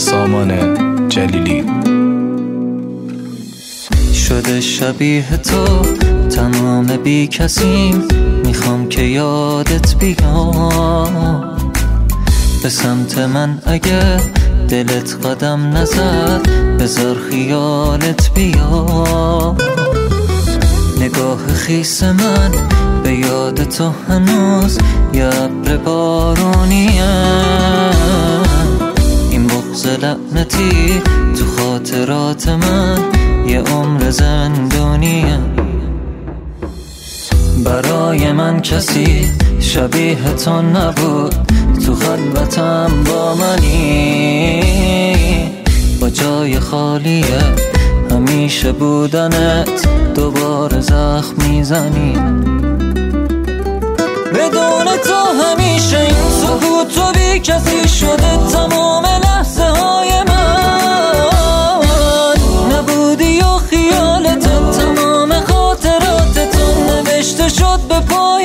سامان جلیلی. شده شبیه تو تمام بی کسیم، میخوام که یادت بیام به سمت من. اگه دلت قدم نزد بذار خیالت بیا. نگاه خیس من به یاد تو هنوز یه ابر بارونیه. این بغض لعنتی تو خاطرات من یه عمر زندونیه. برای من کسی شبیه تو نبود، تو خلوتم با منی، با جای خالیه همیشه بودنت دوباره زخم میزنی. بدون تو همیشه این سکوت تو بی کسی شده تمام لحظه های من. نبودی و خیالت تمام خاطراتتون نوشته شد به پای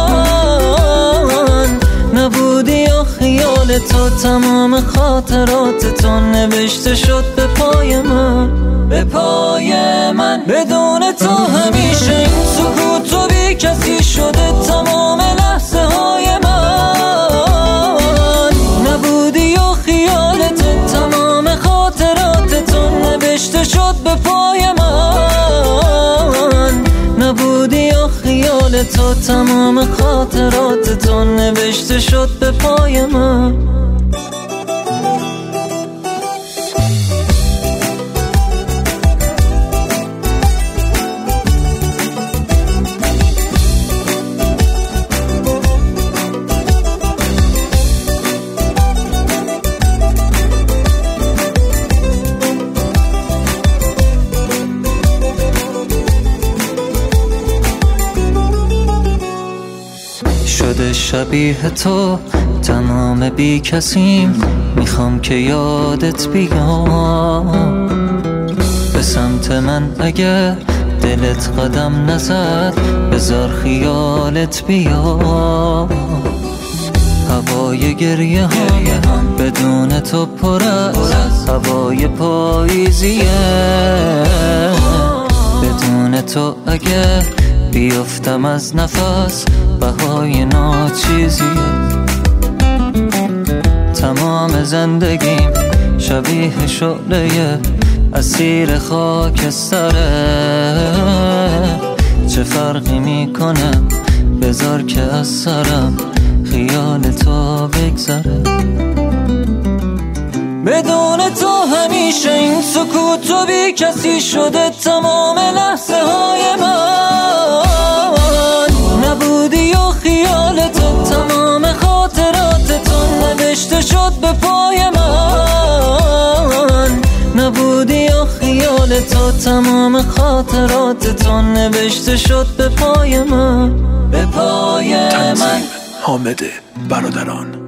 من. نبودی و خیالت تمام خاطراتتون نوشته شد به پای من، به پای من. بدون تو همیشه این سکوت تو بی کسی شده تمام لحظه های من. نبودی و خیالت تمام خاطراتتون نوشته شد به پای من. نبودی و خیالت تمام خاطراتتون نوشته شد به پای من. شده شبیه تو تمام بی کسیم، میخوام که یادت بیام به سمت من. اگه دلت قدم نزد بذار خیالت بیا. هوای گریه هم بدون تو پر از هوای پاییزیه. بدون تو اگه بیفتم از نفس بهای ناچیزیه. تمام زندگیم شبیه شعله اسیر خاکستره. چه فرقی میکنه بذار که از سرم خیال تو بگذره. بدون تو همیشه این سکوت تو بی کسی شده تمام لحظه های من. نبودی و خیالت تمام خاطراتتون نوشته شد به پای من. نبودی و خیالت تمام خاطراتتون نوشته شد به پای من، به پای من. حامد برادران.